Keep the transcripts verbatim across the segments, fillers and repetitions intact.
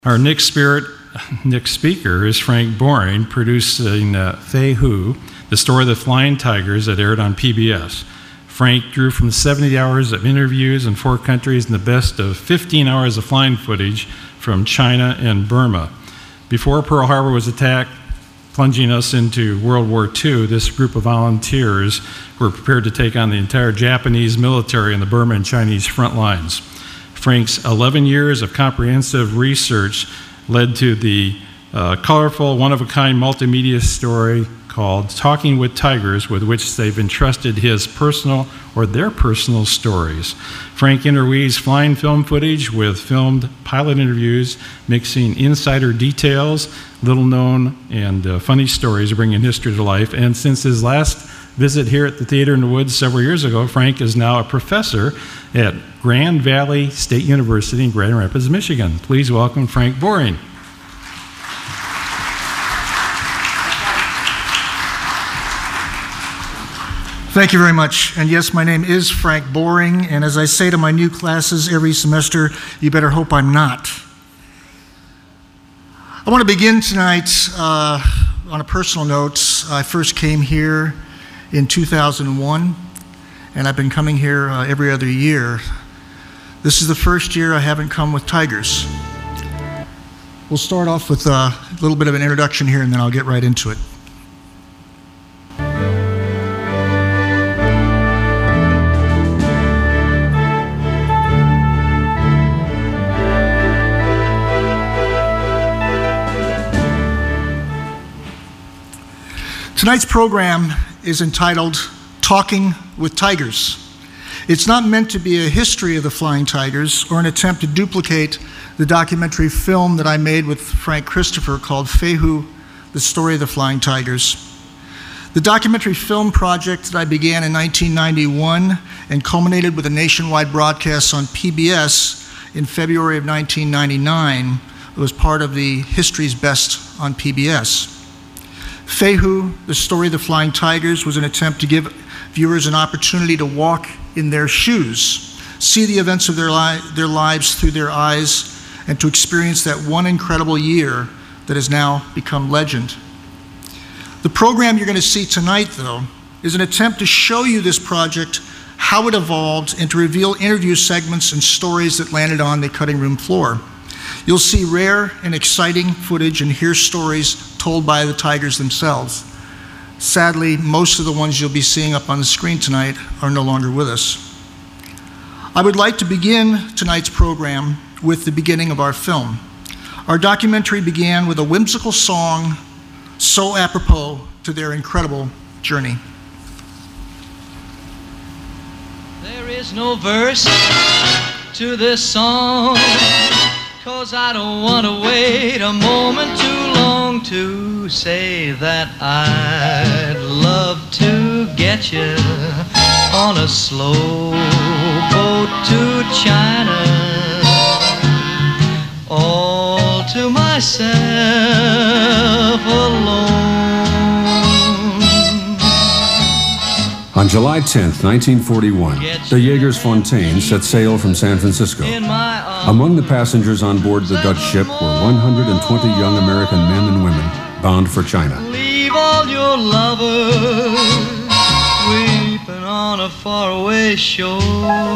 Our next spirit, next speaker is Frank Boring, producing uh, Fei Hu, the story of the Flying Tigers that aired on P B S. Frank drew from seventy hours of interviews in four countries and the best of fifteen hours of flying footage from China and Burma. Before Pearl Harbor was attacked, plunging us into World War Two, this group of volunteers were prepared to take on the entire Japanese military in the Burma and Chinese front lines. Frank's eleven years of comprehensive research led to the uh, colorful, one-of-a-kind multimedia story called Talking with Tigers, with which they've entrusted his personal or their personal stories. Frank interweaves flying film footage with filmed pilot interviews, mixing insider details, little-known and uh, funny stories, bringing history to life. And since his last visit here at the Theater in the Woods several years ago, Frank is now a professor at Grand Valley State University in Grand Rapids, Michigan. Please welcome Frank Boring. Thank you very much. And yes, my name is Frank Boring, and as I say to my new classes every semester, you better hope I'm not. I want to begin tonight uh, on a personal note. I first came here in two thousand one, and I've been coming here uh, every other year. This is the first year I haven't come with tigers. We'll start off with a little bit of an introduction here, and then I'll get right into it. Tonight's program is entitled Talking with Tigers. It's not meant to be a history of the Flying Tigers or an attempt to duplicate the documentary film that I made with Frank Christopher called Fei Hu, the story of the Flying Tigers. The documentary film project that I began in nineteen ninety-one and culminated with a nationwide broadcast on P B S in February of nineteen ninety-nine was part of the History's Best on P B S. Fei Hu, the story of the Flying Tigers, was an attempt to give viewers an opportunity to walk in their shoes, see the events of their, li their lives through their eyes, and to experience that one incredible year that has now become legend. The program you're going to see tonight, though, is an attempt to show you this project, how it evolved, and to reveal interview segments and stories that landed on the cutting room floor. You'll see rare and exciting footage and hear stories told by the Tigers themselves. Sadly, most of the ones you'll be seeing up on the screen tonight are no longer with us. I would like to begin tonight's program with the beginning of our film. Our documentary began with a whimsical song so apropos to their incredible journey. There is no verse to this song, 'cause I don't want to wait a moment too long to say that I'd love to get you on a slow boat to China, all to myself alone. On July tenth, nineteen forty-one, the Jägersfontein set sail from San Francisco. Among the passengers on board the Dutch ship were one hundred twenty young American men and women bound for China. Leave all your lovers weeping on a faraway shore.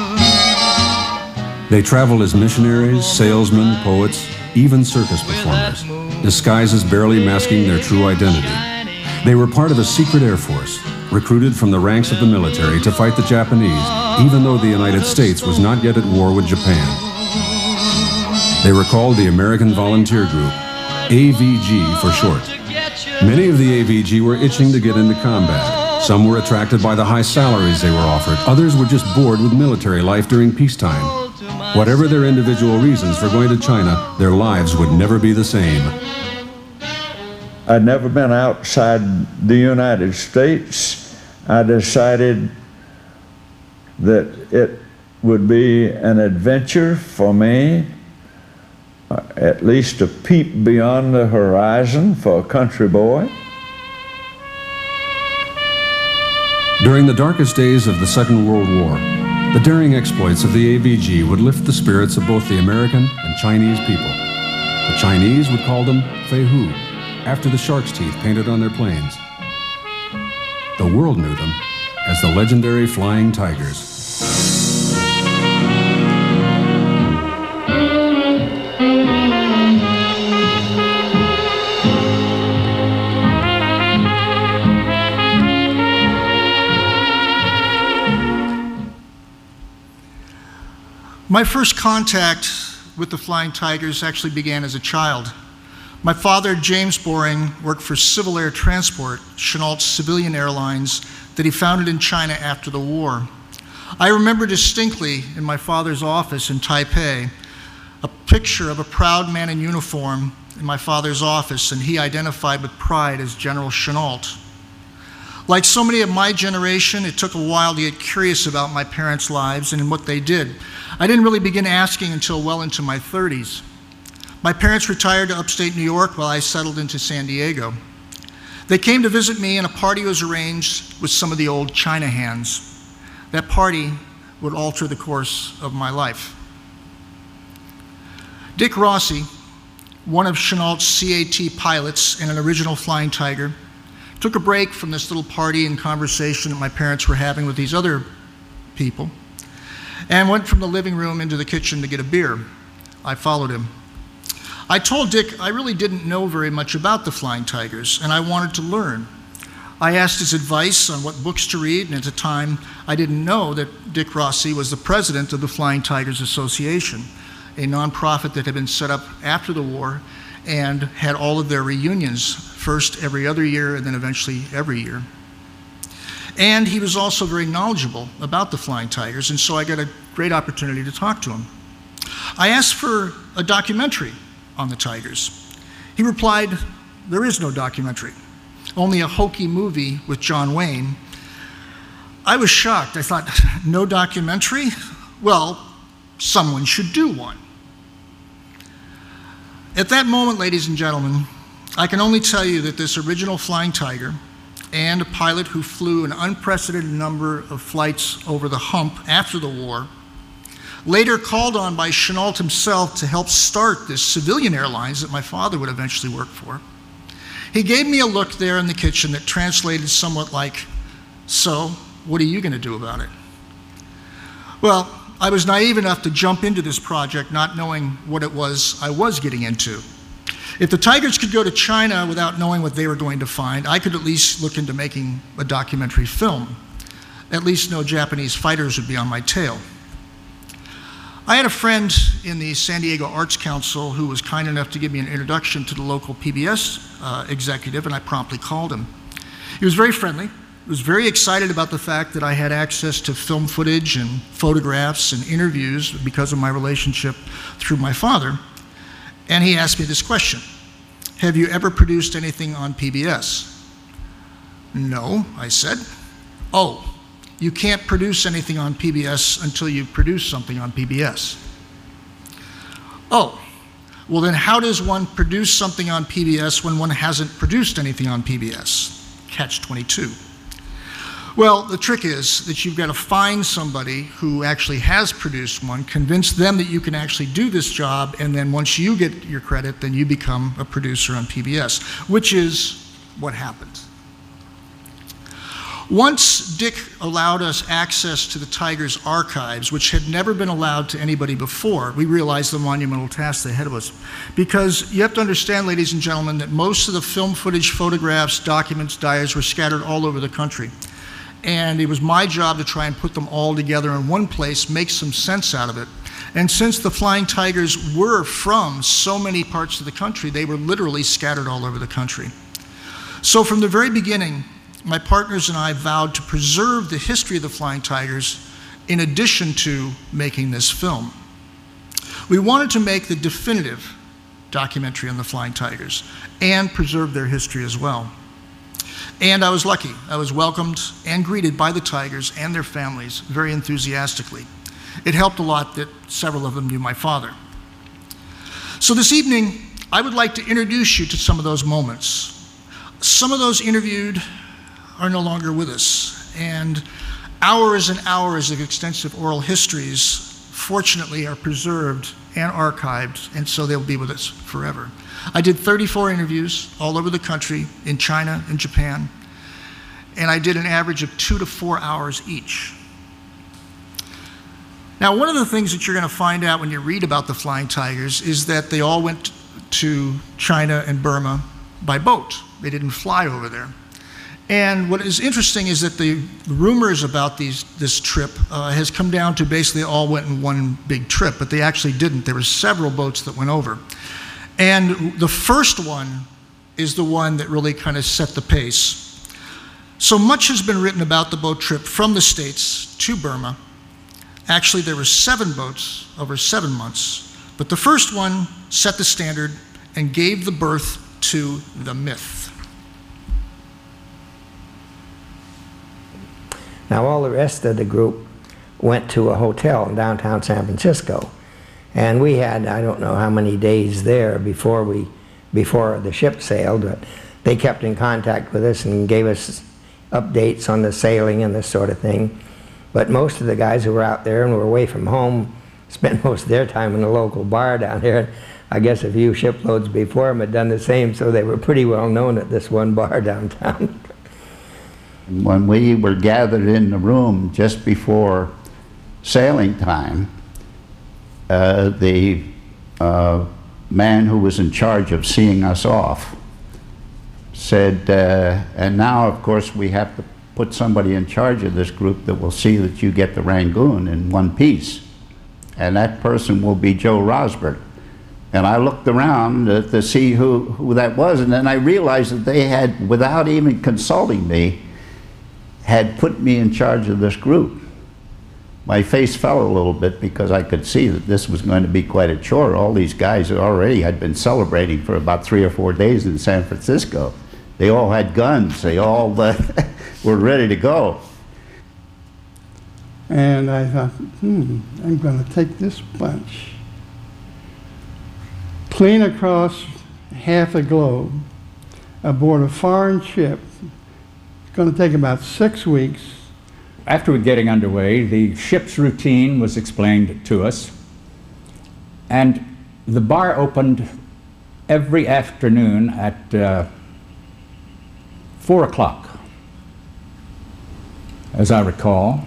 They traveled as missionaries, salesmen, poets, even circus performers, disguises barely masking their true identity. They were part of a secret air force, recruited from the ranks of the military to fight the Japanese, even though the United States was not yet at war with Japan. They were called the American Volunteer Group, A V G for short. Many of the A V G were itching to get into combat. Some were attracted by the high salaries they were offered. Others were just bored with military life during peacetime. Whatever their individual reasons for going to China, their lives would never be the same. I'd never been outside the United States. I decided that it would be an adventure for me, at least a peep beyond the horizon for a country boy. During the darkest days of the Second World War, the daring exploits of the A V G would lift the spirits of both the American and Chinese people. Chinese would call them Fei Hu, after the shark's teeth painted on their planes. The world knew them as the legendary Flying Tigers. My first contact with the Flying Tigers actually began as a child. My father, James Boring, worked for Civil Air Transport, Chenault's civilian airlines that he founded in China after the war. I remember distinctly in my father's office in Taipei a picture of a proud man in uniform in my father's office, and he identified with pride as General Chenault. Like so many of my generation, it took a while to get curious about my parents' lives and what they did. I didn't really begin asking until well into my thirties. My parents retired to upstate New York while I settled into San Diego. They came to visit me, and a party was arranged with some of the old China hands. That party would alter the course of my life. Dick Rossi, one of Chenault's C A T pilots and an original Flying Tiger, took a break from this little party and conversation that my parents were having with these other people and went from the living room into the kitchen to get a beer. I followed him. I told Dick I really didn't know very much about the Flying Tigers, and I wanted to learn. I asked his advice on what books to read, and at the time, I didn't know that Dick Rossi was the president of the Flying Tigers Association, a nonprofit that had been set up after the war and had all of their reunions, first every other year and then eventually every year. And he was also very knowledgeable about the Flying Tigers, and so I got a great opportunity to talk to him. I asked for a documentary on the Tigers. He replied, "There is no documentary, only a hokey movie with John Wayne." I was shocked. I thought, no documentary? Well, someone should do one. At that moment, ladies and gentlemen, I can only tell you that this original Flying Tiger and a pilot who flew an unprecedented number of flights over the hump after the war, later called on by Chenault himself to help start this civilian airlines that my father would eventually work for. He gave me a look there in the kitchen that translated somewhat like, "So, what are you going to do about it?" Well, I was naive enough to jump into this project not knowing what it was I was getting into. If the Tigers could go to China without knowing what they were going to find, I could at least look into making a documentary film. At least no Japanese fighters would be on my tail. I had a friend in the San Diego Arts Council who was kind enough to give me an introduction to the local P B S uh, executive, and I promptly called him. He was very friendly. He was very excited about the fact that I had access to film footage and photographs and interviews because of my relationship through my father. And he asked me this question: "Have you ever produced anything on P B S?" "No," I said. "Oh, you can't produce anything on P B S until you produce something on P B S." "Oh, well then how does one produce something on P B S when one hasn't produced anything on P B S?" Catch twenty-two. Well, the trick is that you've got to find somebody who actually has produced one, convince them that you can actually do this job, and then once you get your credit, then you become a producer on P B S, which is what happened. Once Dick allowed us access to the Tigers archives, which had never been allowed to anybody before, we realized the monumental task ahead of us. Because you have to understand, ladies and gentlemen, that most of the film footage, photographs, documents, diaries were scattered all over the country. And it was my job to try and put them all together in one place, make some sense out of it. And since the Flying Tigers were from so many parts of the country, they were literally scattered all over the country. So from the very beginning, my partners and I vowed to preserve the history of the Flying Tigers in addition to making this film. We wanted to make the definitive documentary on the Flying Tigers and preserve their history as well. And I was lucky. I was welcomed and greeted by the Tigers and their families very enthusiastically. It helped a lot that several of them knew my father. So this evening, I would like to introduce you to some of those moments. Some of those interviewed are no longer with us, and hours and hours of extensive oral histories, fortunately, are preserved and archived, and so they'll be with us forever. I did thirty-four interviews all over the country, in China and Japan, and I did an average of two to four hours each. Now, one of the things that you're going to find out when you read about the Flying Tigers is that they all went to China and Burma by boat. They didn't fly over there. And what is interesting is that the rumors about these, this trip uh, has come down to basically all went in one big trip, but they actually didn't. There were several boats that went over. And the first one is the one that really kind of set the pace. So much has been written about the boat trip from the States to Burma. Actually, there were seven boats over seven months, but the first one set the standard and gave the birth to the myth. Now, all the rest of the group went to a hotel in downtown San Francisco, and we had, I don't know how many days there before we, before the ship sailed, but they kept in contact with us and gave us updates on the sailing and this sort of thing. But most of the guys who were out there and were away from home spent most of their time in a local bar down there. I guess a few shiploads before them had done the same, so they were pretty well known at this one bar downtown. When we were gathered in the room just before sailing time, uh, the uh, man who was in charge of seeing us off said, uh, and now of course we have to put somebody in charge of this group that will see that you get the Rangoon in one piece. And that person will be Joe Rosberg. And I looked around to, to see who, who that was, and then I realized that they had, without even consulting me, had put me in charge of this group. My face fell a little bit because I could see that this was going to be quite a chore. All these guys already had been celebrating for about three or four days in San Francisco. They all had guns. They all uh, were ready to go. And I thought, hmm, I'm going to take this bunch, clean across half the globe, aboard a foreign ship. It's going to take about six weeks. After getting underway, the ship's routine was explained to us, and the bar opened every afternoon at uh, four o'clock, as I recall.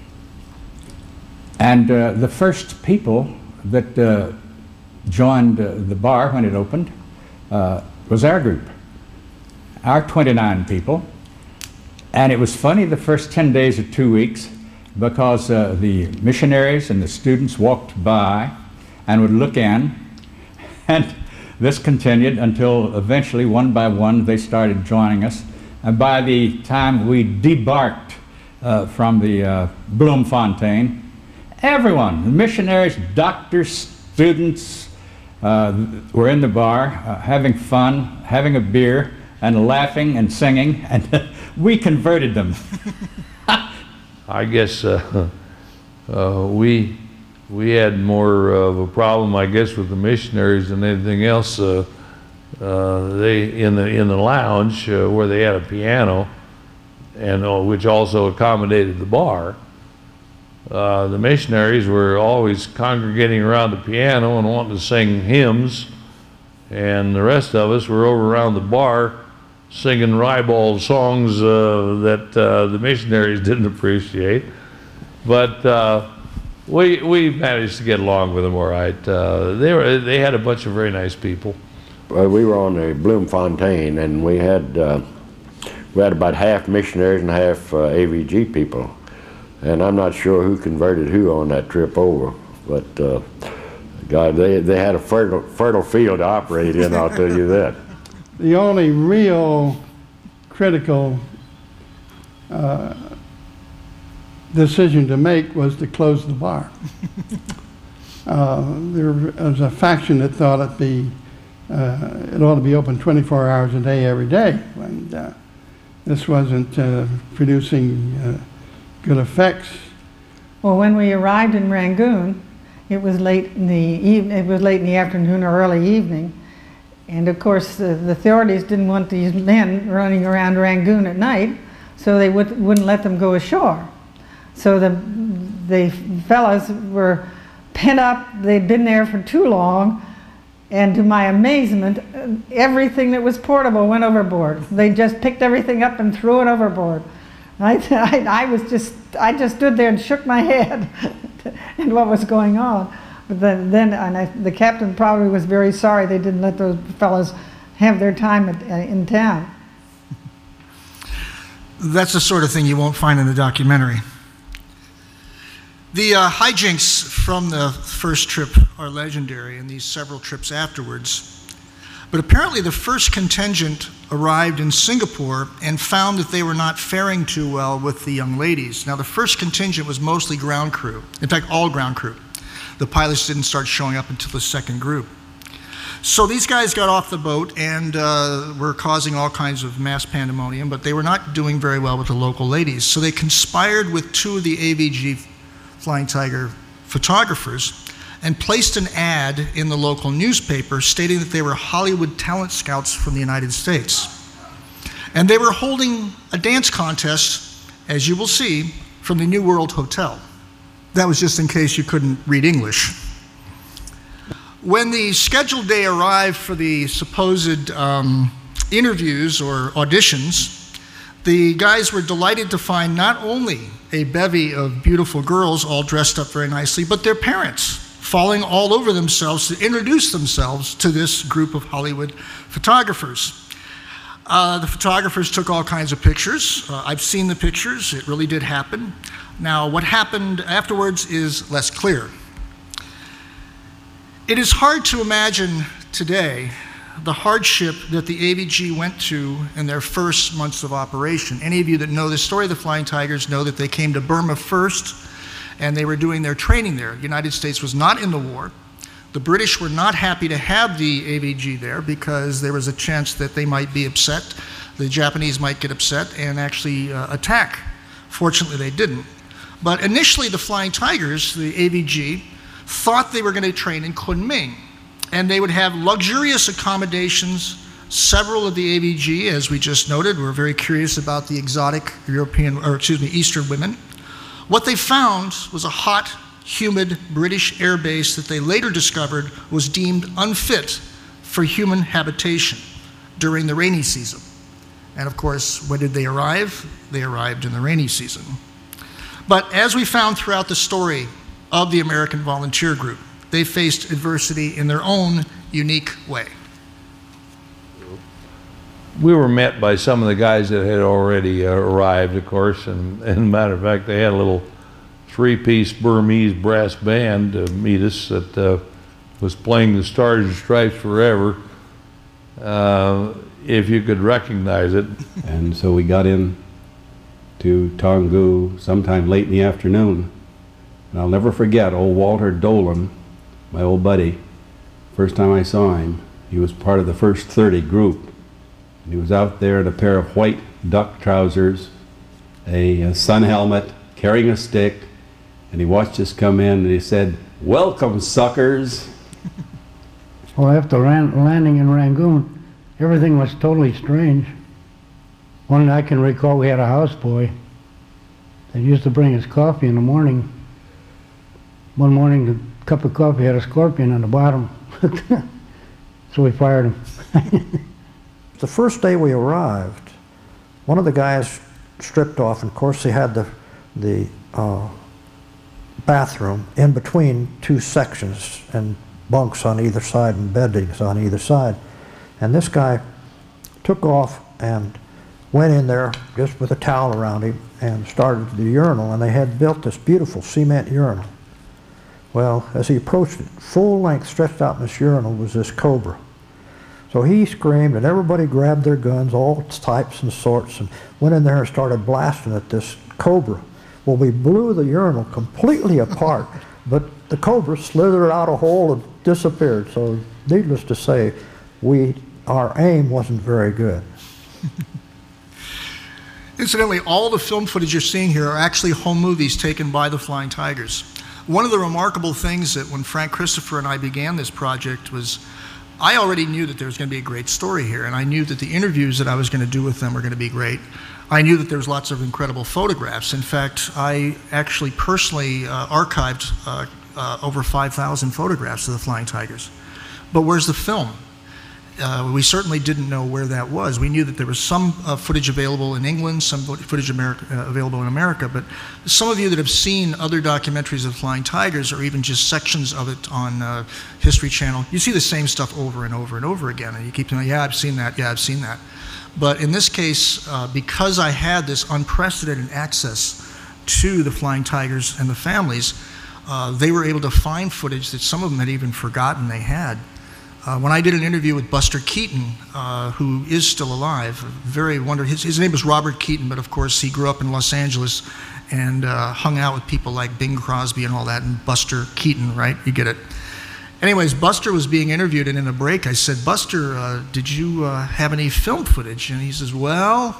And uh, the first people that uh, joined uh, the bar when it opened uh, was our group, our twenty-nine people. And it was funny the first ten days or two weeks because uh, the missionaries and the students walked by and would look in, and this continued until eventually, one by one, they started joining us. And by the time we debarked uh, from the uh, Bloemfontein, everyone, the missionaries, doctors, students, uh, were in the bar uh, having fun, having a beer, and laughing and singing, and we converted them. I guess uh, uh, we we had more of a problem, I guess, with the missionaries than anything else. Uh, uh, they in the in the lounge uh, where they had a piano, and uh, which also accommodated the bar. Uh, the missionaries were always congregating around the piano and wanting to sing hymns, and the rest of us were over around the bar singing ribald songs uh, that uh, the missionaries didn't appreciate. But uh, we we managed to get along with them all right. Uh, they were they had a bunch of very nice people. Uh, we were on the Bloemfontein, and we had uh, we had about half missionaries and half uh, A V G people. And I'm not sure who converted who on that trip over, but uh, God, they, they had a fertile, fertile field to operate in, I'll tell you that. The only real critical uh, decision to make was to close the bar. uh, there was a faction that thought it'd be, uh, it ought to be open twenty-four hours a day every day, and uh, this wasn't uh, producing uh, good effects. Well, when we arrived in Rangoon, it was late in the evening. It was late in the afternoon or early evening, and of course the, the authorities didn't want these men running around Rangoon at night, so they would, wouldn't let them go ashore. So the the fellows were pent up. They'd been there for too long. And to my amazement, everything that was portable went overboard. They just picked everything up and threw it overboard. I, I, I was just, I just stood there and shook my head at what was going on. But then, then and I, the captain probably was very sorry they didn't let those fellows have their time at, uh, in town. That's the sort of thing you won't find in the documentary. The uh, hijinks from the first trip are legendary, and these several trips afterwards. But apparently the first contingent arrived in Singapore and found that they were not faring too well with the young ladies. Now, the first contingent was mostly ground crew. In fact, all ground crew. The pilots didn't start showing up until the second group. So these guys got off the boat and uh, were causing all kinds of mass pandemonium, but they were not doing very well with the local ladies. So they conspired with two of the A V G Flying Tiger photographers and placed an ad in the local newspaper stating that they were Hollywood talent scouts from the United States. And they were holding a dance contest, as you will see, from the New World Hotel. That was just in case you couldn't read English. When the scheduled day arrived for the supposed um, interviews or auditions, the guys were delighted to find not only a bevy of beautiful girls all dressed up very nicely, but their parents falling all over themselves to introduce themselves to this group of Hollywood photographers. Uh, the photographers took all kinds of pictures. Uh, I've seen the pictures. It really did happen. Now, what happened afterwards is less clear. It is hard to imagine today the hardship that the A V G went to in their first months of operation. Any of you that know the story of the Flying Tigers know that they came to Burma first, and they were doing their training there. The United States was not in the war. The British were not happy to have the A V G there because there was a chance that they might be upset, the Japanese might get upset and actually uh, attack. Fortunately, they didn't. But initially, the Flying Tigers, the A V G, thought they were going to train in Kunming, and they would have luxurious accommodations. Several of the A V G, as we just noted, were very curious about the exotic European, or excuse me, Eastern women. What they found was a hot, humid British air base that they later discovered was deemed unfit for human habitation during the rainy season. And of course, when did they arrive? They arrived in the rainy season. But as we found throughout the story of the American Volunteer Group, they faced adversity in their own unique way. We were met by some of the guys that had already uh, arrived, of course, and, and as a matter of fact, they had a little three-piece Burmese brass band to meet us that uh, was playing the Stars and Stripes Forever, uh, if you could recognize it. And so we got in to Taungoo sometime late in the afternoon. And I'll never forget old Walter Dolan, my old buddy. First time I saw him, he was part of the first thirty group. And he was out there in a pair of white duck trousers, a, a sun helmet, carrying a stick, and he watched us come in and he said, "Welcome, suckers." Well, after land, landing in Rangoon, everything was totally strange. One I can recall, we had a houseboy that used to bring us coffee in the morning. One morning, the cup of coffee had a scorpion on the bottom, so we fired him. The first day we arrived, one of the guys stripped off, and of course he had the, the uh, bathroom in between two sections and bunks on either side and beddings on either side. And this guy took off and went in there just with a towel around him and started the urinal, and they had built this beautiful cement urinal. Well, as he approached it, full length stretched out in this urinal was this cobra. So he screamed, and everybody grabbed their guns, all types and sorts, and went in there and started blasting at this cobra. Well, we blew the urinal completely apart, but the cobra slithered out a hole and disappeared. So needless to say, we, our aim wasn't very good. Incidentally, all the film footage you're seeing here are actually home movies taken by the Flying Tigers. One of the remarkable things that when Frank Christopher and I began this project was I already knew that there was going to be a great story here, and I knew that the interviews that I was going to do with them were going to be great. I knew that there was lots of incredible photographs. In fact, I actually personally uh, archived uh, uh, over five thousand photographs of the Flying Tigers. But where's the film? Uh, we certainly didn't know where that was. We knew that there was some uh, footage available in England, some footage America, uh, available in America, but some of you that have seen other documentaries of Flying Tigers, or even just sections of it on uh, History Channel, you see the same stuff over and over and over again, and you keep saying, yeah, I've seen that, yeah, I've seen that. But in this case, uh, because I had this unprecedented access to the Flying Tigers and the families, uh, they were able to find footage that some of them had even forgotten they had. Uh, when I did an interview with Buster Keaton, uh, who is still alive, very wonderful. His, his name was Robert Keaton, but of course he grew up in Los Angeles and uh, hung out with people like Bing Crosby and all that, and Buster Keaton, right? You get it. Anyways, Buster was being interviewed, and in a break I said, Buster, uh, did you uh, have any film footage? And he says, well,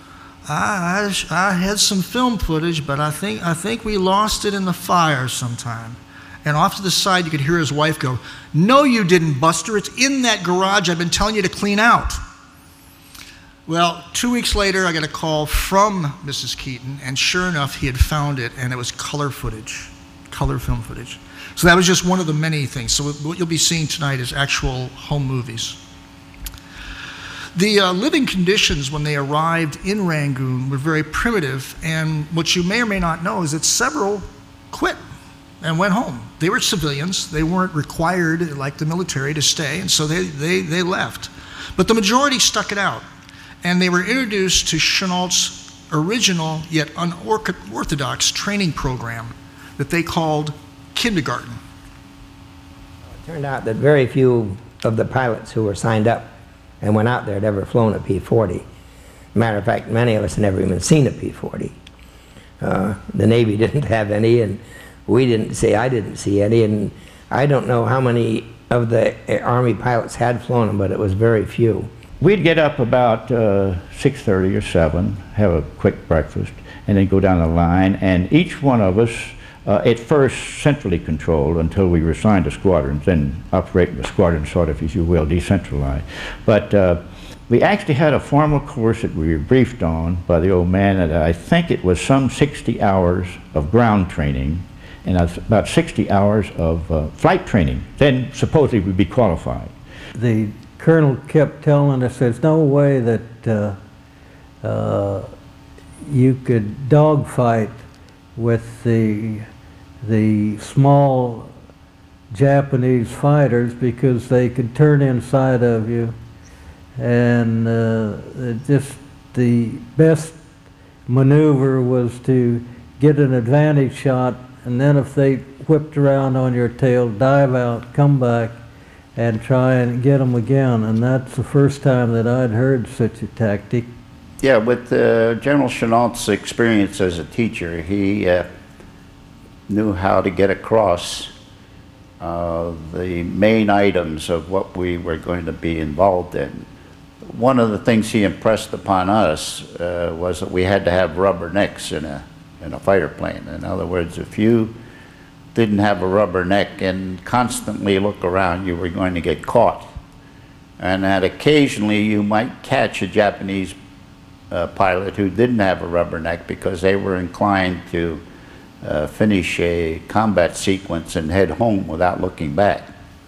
I, I, I had some film footage, but I think, I think we lost it in the fire sometime. And off to the side, you could hear his wife go, no, you didn't, Buster. It's in that garage I've been telling you to clean out. Well, two weeks later, I got a call from Missus Keaton, and sure enough, he had found it, and it was color footage, color film footage. So that was just one of the many things. So what you'll be seeing tonight is actual home movies. The uh, living conditions when they arrived in Rangoon were very primitive, and what you may or may not know is that several quit and went home. They were civilians. They weren't required, like the military, to stay, and so they, they, they left. But the majority stuck it out, and they were introduced to Chenault's original yet unorthodox training program that they called kindergarten. It turned out that very few of the pilots who were signed up and went out there had ever flown a P forty. Matter of fact, many of us had never even seen a P forty. Uh, the Navy didn't have any, and we didn't see, I didn't see any, and I don't know how many of the Army pilots had flown them, but it was very few. We'd get up about uh, six thirty or seven, have a quick breakfast, and then go down the line, and each one of us, uh, at first centrally controlled until we were assigned to squadrons, then operating the squadron sort of, if you will, decentralized. But uh, we actually had a formal course that we were briefed on by the old man, and I think it was some sixty hours of ground training, and about sixty hours of uh, flight training. Then supposedly we'd be qualified. The colonel kept telling us there's no way that uh, uh, you could dogfight with the, the small Japanese fighters because they could turn inside of you, and uh, just the best maneuver was to get an advantage shot, and then if they whipped around on your tail, dive out, come back, and try and get them again. And that's the first time that I'd heard such a tactic. Yeah, with uh, General Chenault's experience as a teacher, he uh, knew how to get across uh, the main items of what we were going to be involved in. One of the things he impressed upon us uh, was that we had to have rubber necks in a in a fighter plane. In other words, if you didn't have a rubber neck and constantly look around, you were going to get caught. And that occasionally you might catch a Japanese uh, pilot who didn't have a rubber neck because they were inclined to uh, finish a combat sequence and head home without looking back.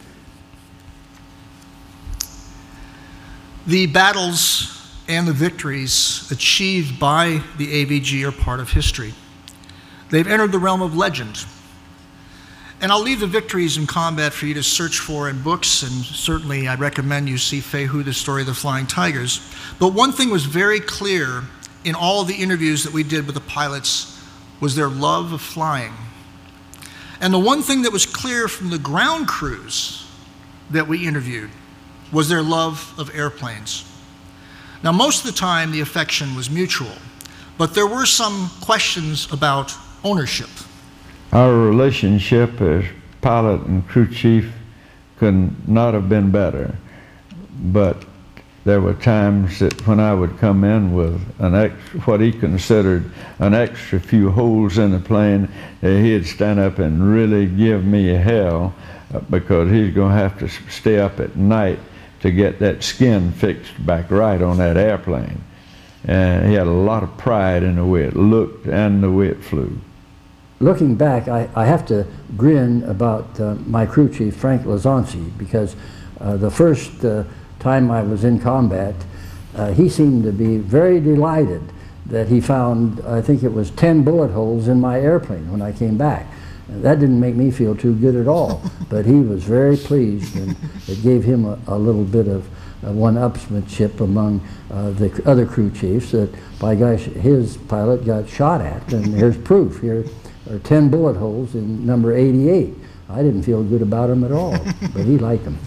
The battles and the victories achieved by the A V G are part of history. They've entered the realm of legend. And I'll leave the victories in combat for you to search for in books, and certainly I recommend you see Fei Hu, The Story of the Flying Tigers. But one thing was very clear in all of the interviews that we did with the pilots was their love of flying. And the one thing that was clear from the ground crews that we interviewed was their love of airplanes. Now, most of the time, the affection was mutual, but there were some questions about ownership. Our relationship as pilot and crew chief could not have been better, but there were times that when I would come in with an ex, what he considered an extra few holes in the plane, uh, he'd stand up and really give me hell uh, because he's going to have to stay up at night to get that skin fixed back right on that airplane. And he had a lot of pride in the way it looked and the way it flew. looking back, I, I have to grin about uh, my crew chief, Frank Lazanci, because uh, the first uh, time I was in combat, uh, he seemed to be very delighted that he found, I think it was ten bullet holes in my airplane when I came back. That didn't make me feel too good at all, but he was very pleased, and it gave him a, a little bit of uh, one-upsmanship among uh, the other crew chiefs that, by gosh, his pilot got shot at, and here's proof. Here are ten bullet holes in number eighty-eight. I didn't feel good about him at all, but he liked them.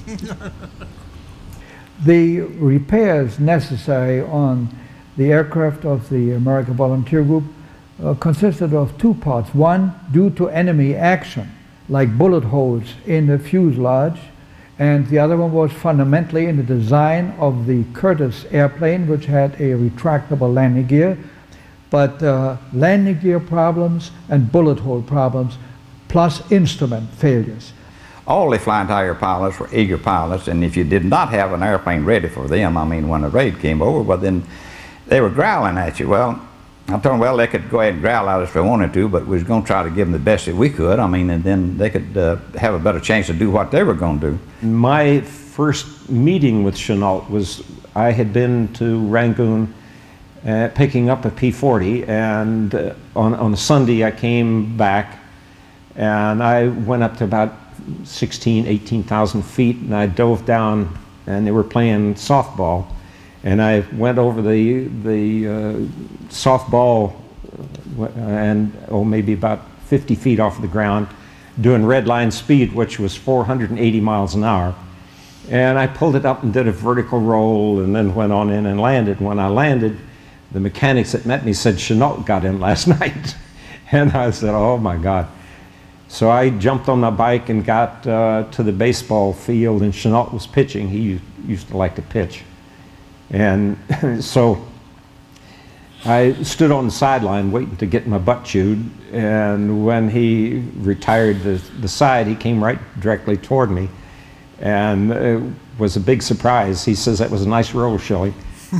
The repairs necessary on the aircraft of the American Volunteer Group uh, consisted of two parts. One, due to enemy action, like bullet holes in the fuselage, and the other one was fundamentally in the design of the Curtiss airplane, which had a retractable landing gear, but uh, landing gear problems and bullet hole problems, plus instrument failures. All the Flying Tiger pilots were eager pilots, and if you did not have an airplane ready for them, I mean, when the raid came over, well, then they were growling at you. Well, I told them, well, they could go ahead and growl at us if they wanted to, but we was going to try to give them the best that we could. I mean, and then they could uh, have a better chance to do what they were going to do. My first meeting with Chennault was, I had been to Rangoon uh, picking up a P forty, and uh, on, on a Sunday I came back, and I went up to about sixteen, eighteen thousand feet, and I dove down, and they were playing softball. And I went over the, the uh, softball uh, and, oh, maybe about fifty feet off the ground, doing red line speed, which was four hundred eighty miles an hour. And I pulled it up and did a vertical roll, and then went on in and landed. When I landed, the mechanics that met me said, Chennault got in last night. And I said, oh my God. So I jumped on my bike and got uh, to the baseball field, and Chennault was pitching. He used to like to pitch. And so I stood on the sideline waiting to get my butt chewed, and when he retired the, the side, he came right directly toward me, and it was a big surprise. He says, that was a nice roll, Shelley.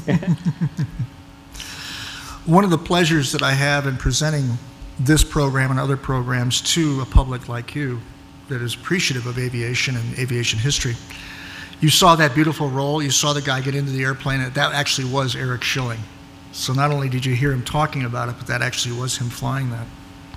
One of the pleasures that I have in presenting this program and other programs to a public like you that is appreciative of aviation and aviation history. You saw that beautiful roll, you saw the guy get into the airplane, and that actually was Eric Schilling. So not only did you hear him talking about it, but that actually was him flying that.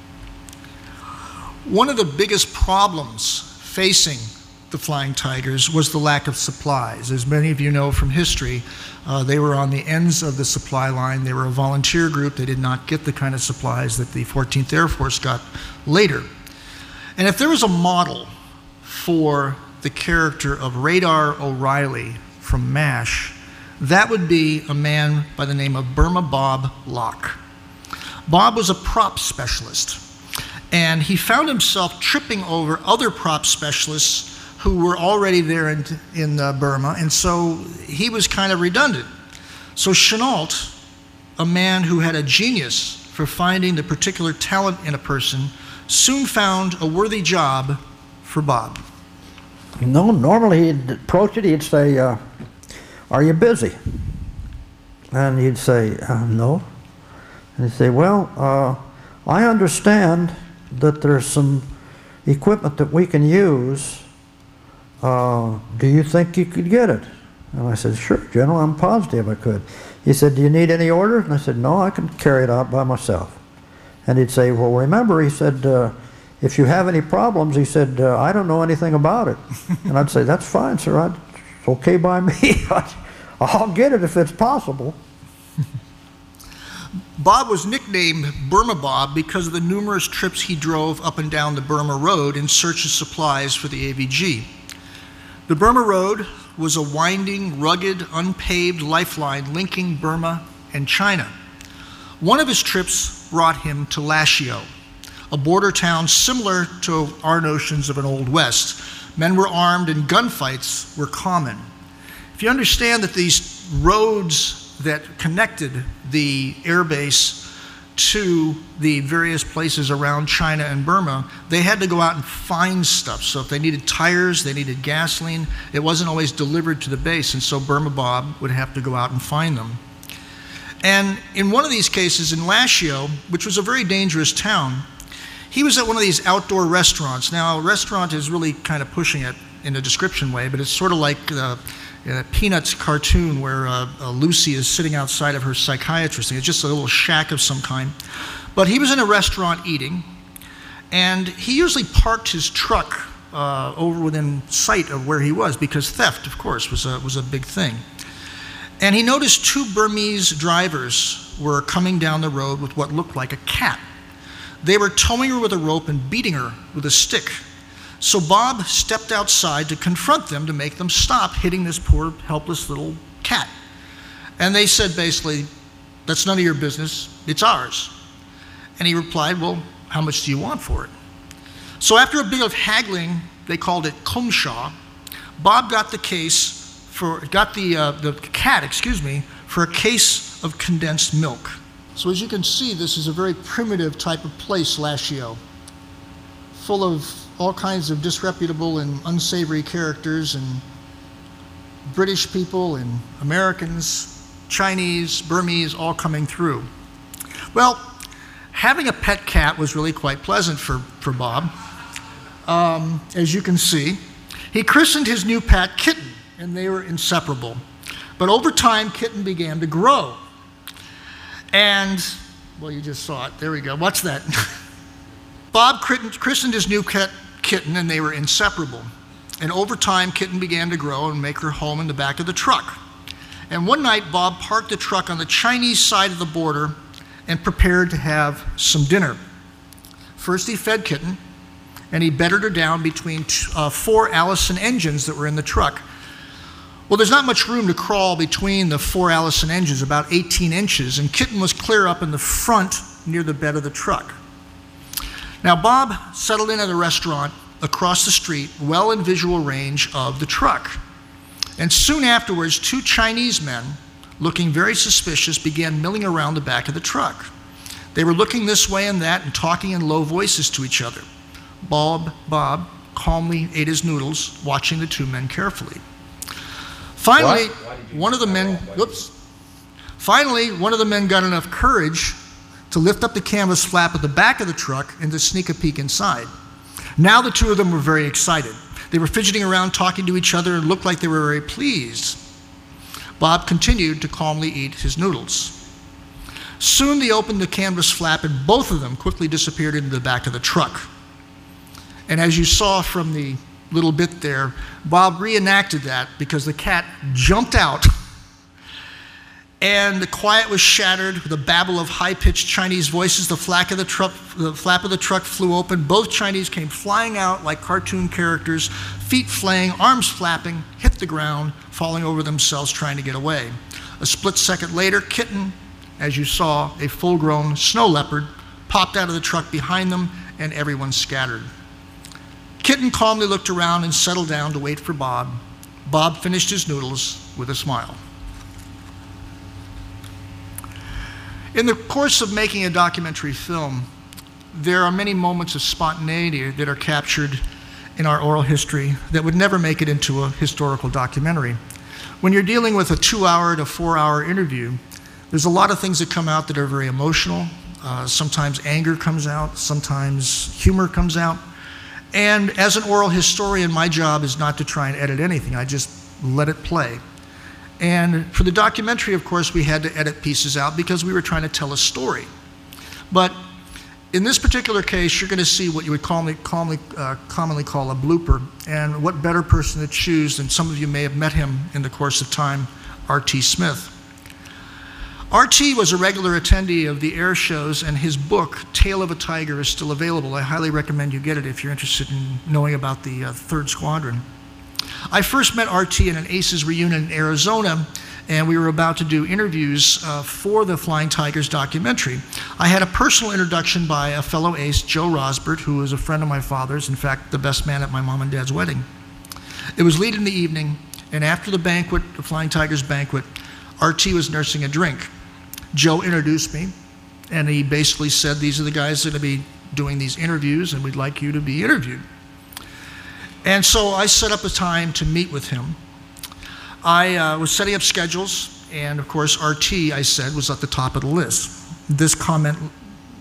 One of the biggest problems facing the Flying Tigers was the lack of supplies. As many of you know from history, uh, they were on the ends of the supply line. They were a volunteer group. They did not get the kind of supplies that the fourteenth Air Force got later. And if there was a model for the character of Radar O'Reilly from MASH, that would be a man by the name of Burma Bob Locke. Bob was a prop specialist, and he found himself tripping over other prop specialists who were already there in, in uh, Burma, and so he was kind of redundant. So Chennault, a man who had a genius for finding the particular talent in a person, soon found a worthy job for Bob. No, normally he'd approach it, he'd say, uh, are you busy? And he'd say, uh, no. And he'd say, well, uh, I understand that there's some equipment that we can use. Uh, do you think you could get it? And I said, sure, General, I'm positive I could. He said, do you need any orders? And I said, no, I can carry it out by myself. And he'd say, well, remember, he said, uh, if you have any problems, he said, uh, I don't know anything about it. And I'd say, that's fine, sir. I'd, it's okay by me. I'll get it if it's possible. Bob was nicknamed Burma Bob because of the numerous trips he drove up and down the Burma Road in search of supplies for the A V G. The Burma Road was a winding, rugged, unpaved lifeline linking Burma and China. One of his trips brought him to Lashio, a border town similar to our notions of an Old West. Men were armed and gunfights were common. If you understand that these roads that connected the airbase to the various places around China and Burma, they had to go out and find stuff. So if they needed tires, they needed gasoline, it wasn't always delivered to the base, and so Burma Bob would have to go out and find them. And in one of these cases in Lashio, which was a very dangerous town, He was at one of these outdoor restaurants. Now, a restaurant is really kind of pushing it in a description way, but it's sort of like the uh, Peanuts cartoon where uh, uh, Lucy is sitting outside of her psychiatrist. It's just a little shack of some kind. But he was in a restaurant eating, and he usually parked his truck uh, over within sight of where he was, because theft, of course, was a, was a big thing. And he noticed two Burmese drivers were coming down the road with what looked like a cat. They were towing her with a rope and beating her with a stick. So Bob stepped outside to confront them, to make them stop hitting this poor, helpless little cat. And they said basically, that's none of your business, it's ours. And he replied, well, how much do you want for it? So after a bit of haggling, they called it kumshaw, Bob got the case for, got the, uh, the cat, excuse me, for a case of condensed milk. So as you can see, this is a very primitive type of place, Lashio, full of all kinds of disreputable and unsavory characters, and British people and Americans, Chinese, Burmese, all coming through. Well, having a pet cat was really quite pleasant for, for Bob. Um, as you can see, he christened his new pet Kitten, and they were inseparable. But over time, Kitten began to grow. And, well, you just saw it. There we go. What's that? Bob christened his new cat Kitten, and they were inseparable. And over time, Kitten began to grow and make her home in the back of the truck. And one night, Bob parked the truck on the Chinese side of the border and prepared to have some dinner. First, he fed Kitten, and he bedded her down between uh, four Allison engines that were in the truck. Well, there's not much room to crawl between the four Allison engines, about eighteen inches, and Kitten was clear up in the front near the bed of the truck. Now, Bob settled in at a restaurant across the street, well in visual range of the truck. And soon afterwards, two Chinese men, looking very suspicious, began milling around the back of the truck. They were looking this way and that and talking in low voices to each other. Bob, Bob calmly ate his noodles, watching the two men carefully. Finally, one of the men, whoops. Finally, one of the men got enough courage to lift up the canvas flap at the back of the truck and to sneak a peek inside. Now the two of them were very excited. They were fidgeting around, talking to each other, and looked like they were very pleased. Bob continued to calmly eat his noodles. Soon they opened the canvas flap, and both of them quickly disappeared into the back of the truck. And as you saw from the little bit there, Bob reenacted that because the cat jumped out, and the quiet was shattered with a babble of high-pitched Chinese voices. The flap of the truck, the flap of the truck flew open. Both Chinese came flying out like cartoon characters, feet flaying, arms flapping, hit the ground, falling over themselves, trying to get away. A split second later, Kitten, as you saw, a full-grown snow leopard, popped out of the truck behind them, and everyone scattered. Kitten calmly looked around and settled down to wait for Bob. Bob finished his noodles with a smile. In the course of making a documentary film, there are many moments of spontaneity that are captured in our oral history that would never make it into a historical documentary. When you're dealing with a two-hour to four-hour interview, there's a lot of things that come out that are very emotional. Uh, sometimes anger comes out, sometimes humor comes out. And as an oral historian, my job is not to try and edit anything. I just let it play. And for the documentary, of course, we had to edit pieces out because we were trying to tell a story. But in this particular case, you're going to see what you would calmly, calmly, uh, commonly call a blooper. And what better person to choose than some of you may have met him in the course of time, R T Smith. R T was a regular attendee of the air shows, and his book, Tale of a Tiger, is still available. I highly recommend you get it if you're interested in knowing about the uh, third Squadron. I first met R T in an ACES reunion in Arizona, and we were about to do interviews uh, for the Flying Tigers documentary. I had a personal introduction by a fellow ace, Joe Rosbert, who was a friend of my father's, in fact, the best man at my mom and dad's wedding. It was late in the evening, and after the banquet, the Flying Tigers banquet, R T was nursing a drink. Joe introduced me, and he basically said, these are the guys that are going to be doing these interviews, and we'd like you to be interviewed. And so I set up a time to meet with him. I uh, was setting up schedules, and of course, R T, I said, was at the top of the list. This comment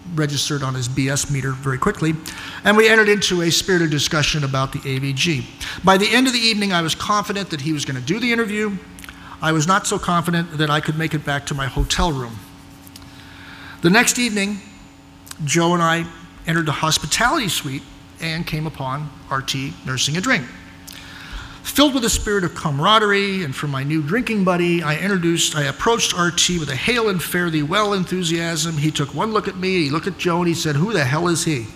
registered on his B S meter very quickly, and we entered into a spirited discussion about the A V G. By the end of the evening, I was confident that he was going to do the interview. I was not so confident that I could make it back to my hotel room. The next evening, Joe and I entered the hospitality suite and came upon R T nursing a drink. Filled with a spirit of camaraderie and from my new drinking buddy, I introduced, I approached R T with a hail and fare thee well enthusiasm. He took one look at me, he looked at Joe, and he said, "Who the hell is he?"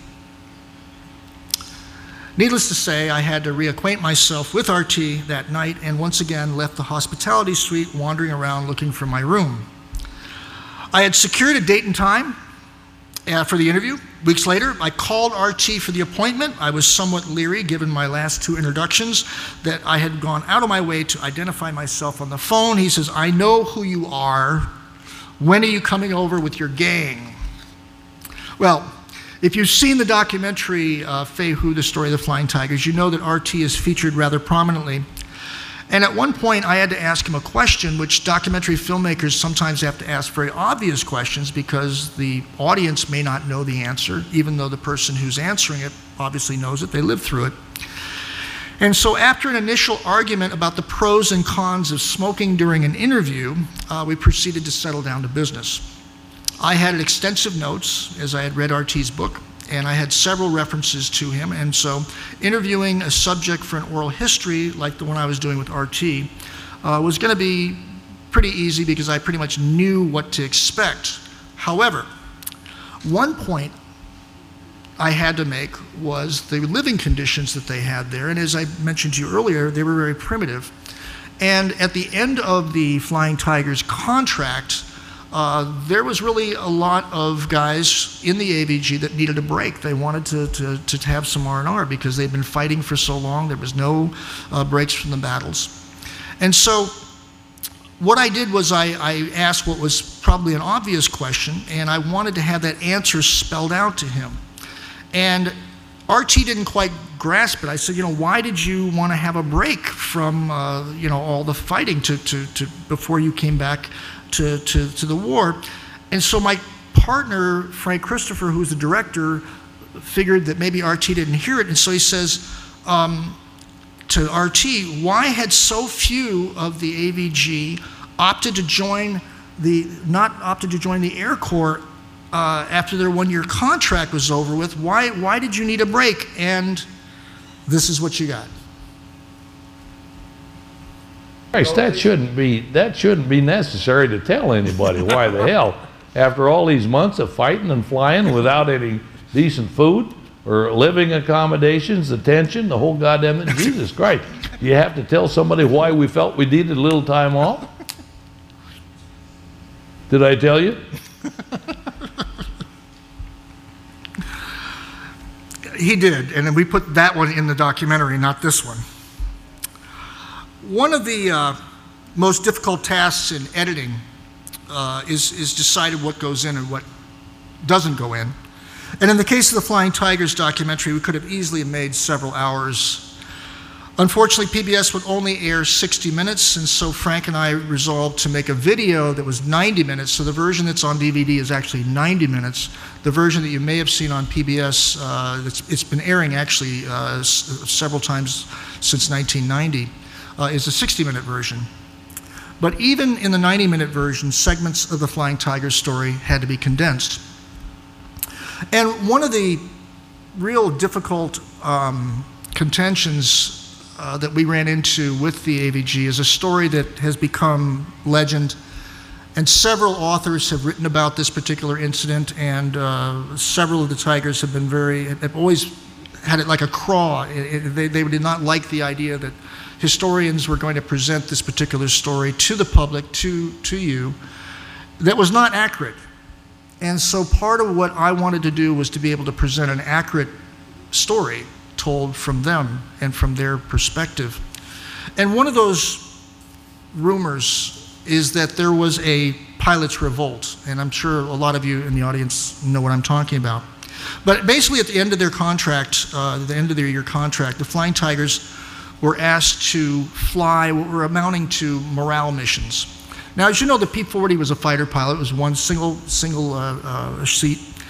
Needless to say, I had to reacquaint myself with R T that night and once again left the hospitality suite wandering around looking for my room. I had secured a date and time uh, for the interview. Weeks later, I called R T for the appointment. I was somewhat leery, given my last two introductions, that I had gone out of my way to identify myself on the phone. He says, "I know who you are. When are you coming over with your gang?" Well, if you've seen the documentary uh, Fei Hu, The Story of the Flying Tigers, you know that R T is featured rather prominently. And at one point, I had to ask him a question, which documentary filmmakers sometimes have to ask very obvious questions because the audience may not know the answer, even though the person who's answering it obviously knows it. They lived through it. And so after an initial argument about the pros and cons of smoking during an interview, uh, we proceeded to settle down to business. I had extensive notes as I had read R T's book, and I had several references to him, and so interviewing a subject for an oral history like the one I was doing with R T uh, was going to be pretty easy because I pretty much knew what to expect. However, one point I had to make was the living conditions that they had there, and as I mentioned to you earlier, they were very primitive. And at the end of the Flying Tigers contract, Uh, there was really a lot of guys in the A V G that needed a break. They wanted to, to, to have some R and R because they'd been fighting for so long. There was no uh, breaks from the battles. And so what I did was I, I asked what was probably an obvious question, and I wanted to have that answer spelled out to him. And R T didn't quite grasp it. I said, you know, why did you want to have a break from, uh, you know, all the fighting to, to, to before you came back To, to, to the war? And so my partner, Frank Christopher, who's the director, figured that maybe R T didn't hear it, and so he says um, to R T, why had so few of the A V G opted to join the, not opted to join the Air Corps uh, after their one-year contract was over with? Why, why did you need a break? And this is what you got. Christ, that shouldn't be that shouldn't be necessary to tell anybody. Why the hell? After all these months of fighting and flying without any decent food or living accommodations, attention, the whole goddamn thing. Jesus Christ. You have to tell somebody why we felt we needed a little time off? Did I tell you? He did, and then we put that one in the documentary, not this one. One of the uh, most difficult tasks in editing uh, is, is decided what goes in and what doesn't go in. And in the case of the Flying Tigers documentary, we could have easily made several hours. Unfortunately, P B S would only air sixty minutes, and so Frank and I resolved to make a video that was ninety minutes. So the version that's on D V D is actually ninety minutes. The version that you may have seen on P B S, uh, it's, it's been airing actually uh, s several times since nineteen ninety. Uh, is a sixty minute version. But even in the ninety minute version, segments of the Flying Tigers story had to be condensed. And one of the real difficult um, contentions uh, that we ran into with the A V G is a story that has become legend, and several authors have written about this particular incident, and uh, several of the Tigers have been very, have always had it like a craw. It, it, they, they did not like the idea that historians were going to present this particular story to the public, to, to you, that was not accurate. And so part of what I wanted to do was to be able to present an accurate story told from them and from their perspective. And one of those rumors is that there was a pilot's revolt, and I'm sure a lot of you in the audience know what I'm talking about. But basically at the end of their contract, uh, the end of their year contract, the Flying Tigers were asked to fly what were amounting to morale missions. Now, as you know, the P forty was a fighter pilot. It was one single, single uh, uh, seat.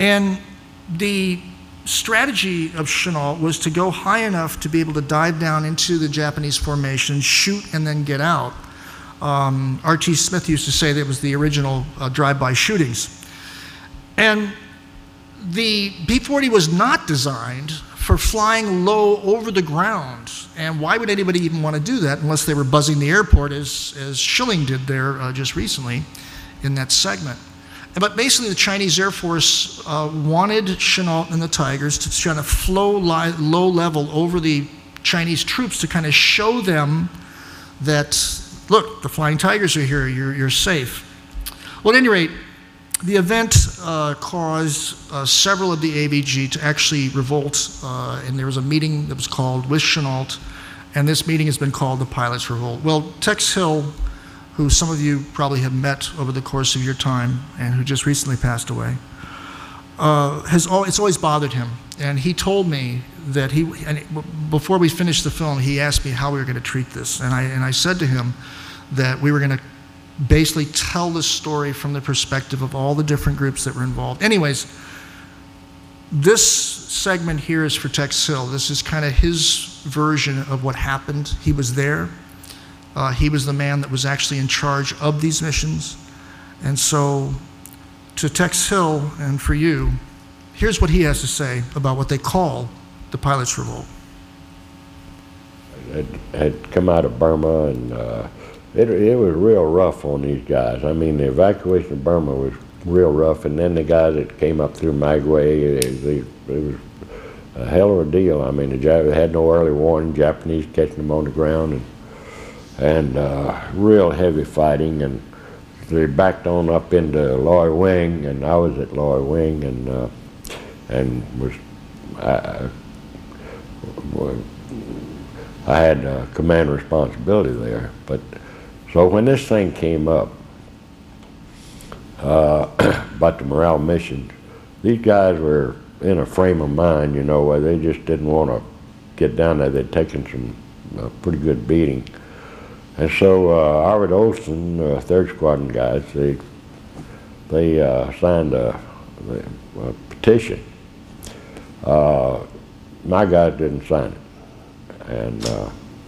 And the strategy of Chennault was to go high enough to be able to dive down into the Japanese formation, shoot, and then get out. Um, R T Smith used to say that it was the original uh, drive-by shootings. And the B forty was not designed for flying low over the ground. And why would anybody even want to do that unless they were buzzing the airport, as, as Schilling did there uh, just recently in that segment. But basically the Chinese Air Force uh, wanted Chennault and the Tigers to kind of flow li low level over the Chinese troops to kind of show them that, look, the Flying Tigers are here, you're, you're safe. Well, at any rate, the event uh, caused uh, several of the A V G to actually revolt, uh, and there was a meeting that was called with Chennault, and this meeting has been called the Pilots' Revolt. Well, Tex Hill, who some of you probably have met over the course of your time, and who just recently passed away, uh, has al it's always bothered him. And he told me that he, and before we finished the film, he asked me how we were going to treat this. And I, and I said to him that we were going to basically tell the story from the perspective of all the different groups that were involved. Anyways, this segment here is for Tex Hill. This is kind of his version of what happened. He was there. Uh, he was the man that was actually in charge of these missions. And so to Tex Hill and for you, here's what he has to say about what they call the Pilots' Revolt. Had, had come out of Burma, and uh, it, it was real rough on these guys. I mean, the evacuation of Burma was real rough, and then the guys that came up through Magway, they, they, it was a hell of a deal. I mean, the Jap had no early warning, Japanese catching them on the ground, and and uh, real heavy fighting, and they backed on up into Loy Wing, and I was at Loy Wing, and uh, and was I, I had uh, command responsibility there. But so when this thing came up uh, about the morale mission, these guys were in a frame of mind, you know, where they just didn't want to get down there. They'd taken some uh, pretty good beating. And so uh, Arvid Olson, uh, third Squadron guys, they they uh, signed a, a petition. Uh, my guys didn't sign it, and uh,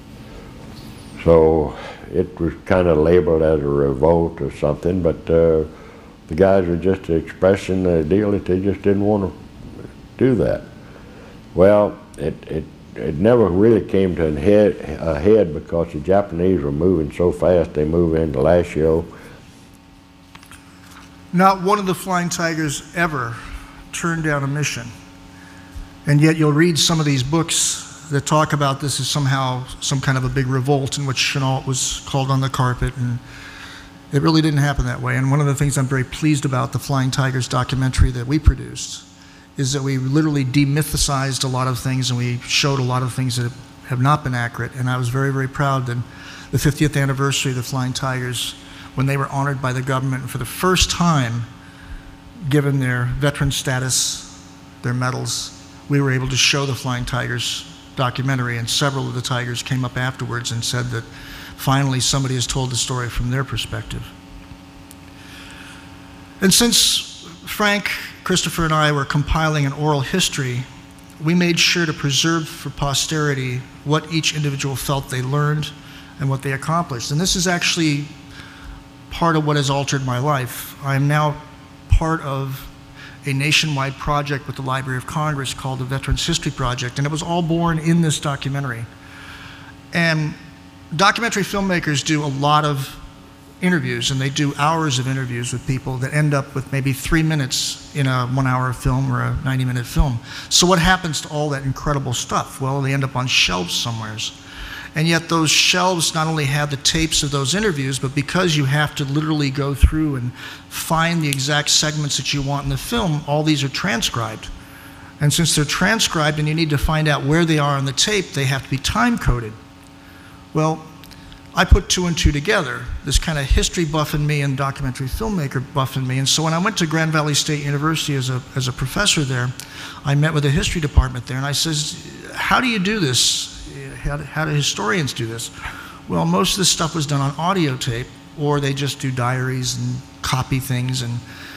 so it was kind of labeled as a revolt or something. But uh, the guys were just expressing the deal that they just didn't want to do that. Well, it it. It never really came to a head, a head because the Japanese were moving so fast. They moved into Lashio. Not one of the Flying Tigers ever turned down a mission. And yet you'll read some of these books that talk about this as somehow some kind of a big revolt in which Chennault was called on the carpet. And it really didn't happen that way. And one of the things I'm very pleased about the Flying Tigers documentary that we produced is that we literally demythicized a lot of things, and we showed a lot of things that have not been accurate. And I was very, very proud that the fiftieth anniversary of the Flying Tigers, when they were honored by the government and for the first time given their veteran status, their medals, we were able to show the Flying Tigers documentary, and several of the Tigers came up afterwards and said that finally somebody has told the story from their perspective. And since Frank, Christopher, and I were compiling an oral history, we made sure to preserve for posterity what each individual felt they learned and what they accomplished. And this is actually part of what has altered my life. I am now part of a nationwide project with the Library of Congress called the Veterans History Project, and it was all born in this documentary. And documentary filmmakers do a lot of interviews, and they do hours of interviews with people that end up with maybe three minutes in a one hour film or a ninety minute film. So what happens to all that incredible stuff? Well, they end up on shelves somewheres. And yet those shelves not only have the tapes of those interviews, but because you have to literally go through and find the exact segments that you want in the film, all these are transcribed. And since they're transcribed and you need to find out where they are on the tape, they have to be time coded. Well, I put two and two together, this kind of history buff in me and documentary filmmaker buff in me. And so when I went to Grand Valley State University as a, as a professor there, I met with the history department there, and I says, how do you do this? How do, how do historians do this? Well, most of this stuff was done on audio tape, or they just do diaries and copy things. And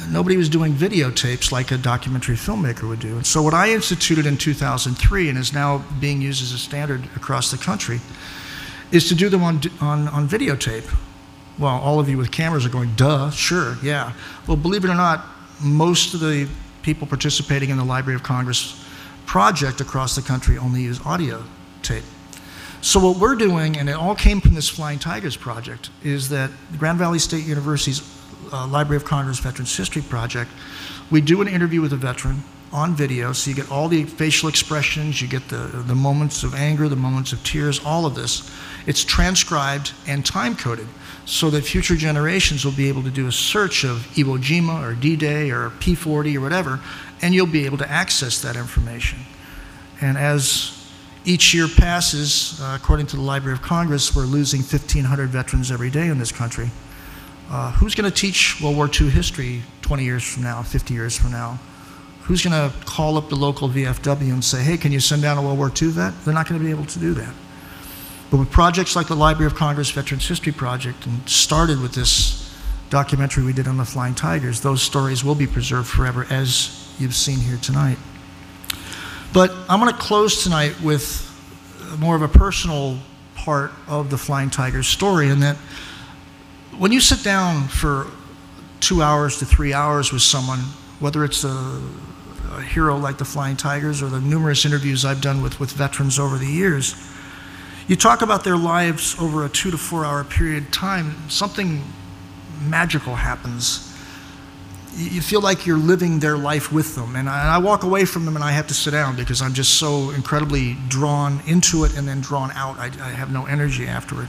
nobody was doing videotapes like a documentary filmmaker would do. And so what I instituted in two thousand three, and is now being used as a standard across the country, is to do them on, on, on videotape. Well, all of you with cameras are going, duh, sure, yeah. Well, believe it or not, most of the people participating in the Library of Congress project across the country only use audio tape. So what we're doing, and it all came from this Flying Tigers project, is that the Grand Valley State University's uh, Library of Congress Veterans History Project, we do an interview with a veteran on video, so you get all the facial expressions, you get the, the moments of anger, the moments of tears, all of this. It's transcribed and time-coded so that future generations will be able to do a search of Iwo Jima or D-Day or P forty or whatever, and you'll be able to access that information. And as each year passes, uh, according to the Library of Congress, we're losing fifteen hundred veterans every day in this country. Uh, who's going to teach World War Two history twenty years from now, fifty years from now? Who's going to call up the local V F W and say, hey, can you send down a World War Two vet? They're not going to be able to do that. But with projects like the Library of Congress Veterans History Project, and started with this documentary we did on the Flying Tigers, those stories will be preserved forever, as you've seen here tonight. But I'm going to close tonight with more of a personal part of the Flying Tigers story, in that when you sit down for two hours to three hours with someone, whether it's a, a hero like the Flying Tigers or the numerous interviews I've done with, with veterans over the years, you talk about their lives over a two to four hour period of time, something magical happens. You feel like you're living their life with them. And I, and I walk away from them and I have to sit down because I'm just so incredibly drawn into it and then drawn out. I, I have no energy afterward.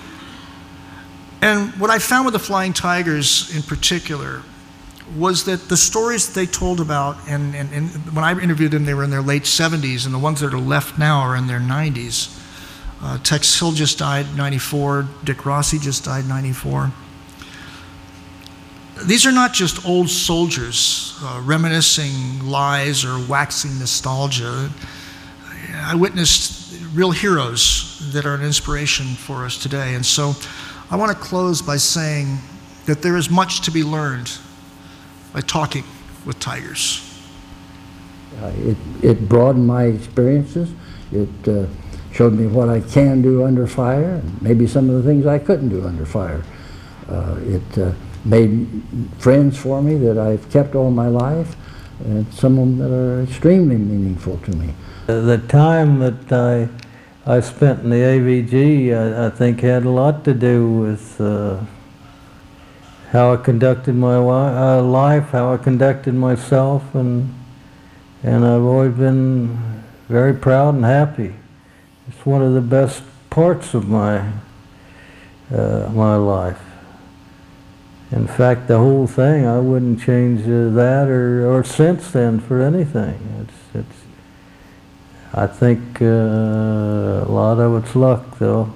And what I found with the Flying Tigers in particular was that the stories that they told about, and, and, and when I interviewed them, they were in their late seventies, and the ones that are left now are in their nineties. Uh, Tex Hill just died in ninety-four, Dick Rossi just died in ninety-four. These are not just old soldiers uh, reminiscing lies or waxing nostalgia. I witnessed real heroes that are an inspiration for us today. And so I want to close by saying that there is much to be learned by talking with tigers. Uh, it, it broadened my experiences. It uh, showed me what I can do under fire, and maybe some of the things I couldn't do under fire. Uh, it uh, made friends for me that I've kept all my life, and some of them that are extremely meaningful to me. The time that I, I spent in the A V G, I, I think had a lot to do with uh, how I conducted my uh, life, how I conducted myself, and, and I've always been very proud and happy. It's one of the best parts of my, uh, my life. In fact, the whole thing, I wouldn't change uh, that or, or since then for anything. It's, it's, I think uh, a lot of it's luck, though.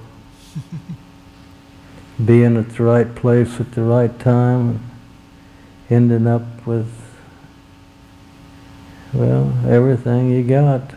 Being at the right place at the right time, ending up with, well, everything you got.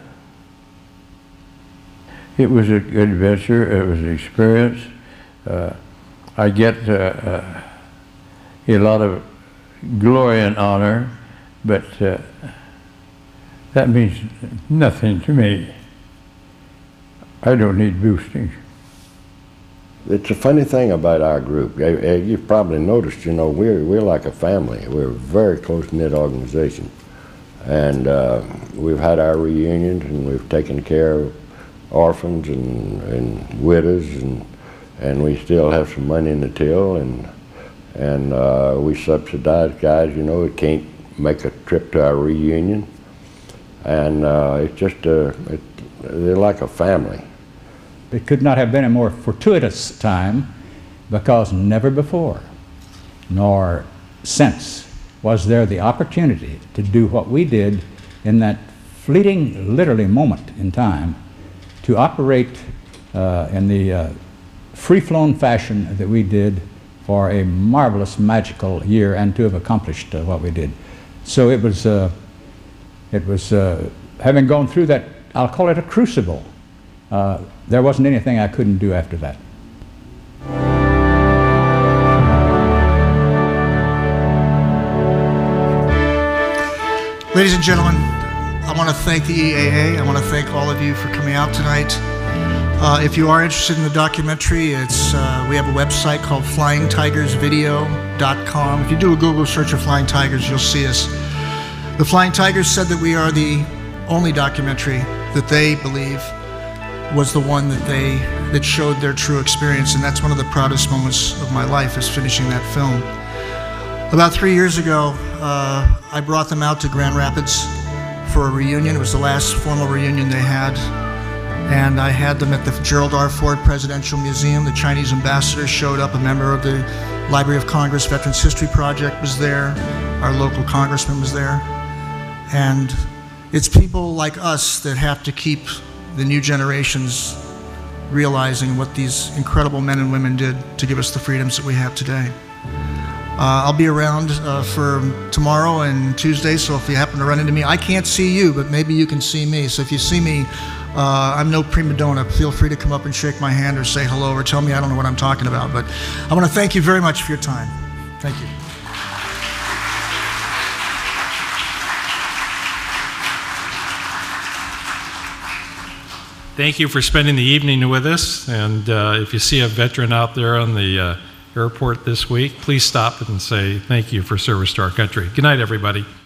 It was a good adventure. It was an experience. Uh, I get uh, uh, a lot of glory and honor, but uh, that means nothing to me. I don't need boosting. It's a funny thing about our group. You've probably noticed, you know, we're, we're like a family. We're a very close-knit organization. And uh, we've had our reunions, and we've taken care of orphans and, and widows, and, and we still have some money in the till, and, and uh, we subsidize guys, you know, that can't make a trip to our reunion. And uh, it's just, a, it, they're like a family. It could not have been a more fortuitous time, because never before, nor since, was there the opportunity to do what we did in that fleeting, literally moment in time, to operate uh, in the uh, free-flown fashion that we did for a marvelous, magical year, and to have accomplished uh, what we did. So it was, uh, it was uh, having gone through that, I'll call it a crucible. Uh, there wasn't anything I couldn't do after that. Ladies and gentlemen, I want to thank the E A A. I want to thank all of you for coming out tonight. Uh, if you are interested in the documentary, it's uh, we have a website called flying tigers video dot com. If you do a Google search of Flying Tigers, you'll see us. The Flying Tigers said that we are the only documentary that they believe was the one that they that showed their true experience, and that's one of the proudest moments of my life, is finishing that film. About three years ago, uh, I brought them out to Grand Rapids for a reunion. It was the last formal reunion they had. And I had them at the Gerald R. Ford Presidential Museum. The Chinese ambassador showed up. A member of the Library of Congress Veterans History Project was there. Our local congressman was there. And it's people like us that have to keep the new generations realizing what these incredible men and women did to give us the freedoms that we have today. Uh, I'll be around uh, for tomorrow and Tuesday, so if you happen to run into me, I can't see you, but maybe you can see me. So if you see me, uh, I'm no prima donna. Feel free to come up and shake my hand or say hello or tell me I don't know what I'm talking about. But I want to thank you very much for your time. Thank you. Thank you for spending the evening with us. And uh, if you see a veteran out there on the uh, airport this week, please stop and say thank you for service to our country. Good night, everybody.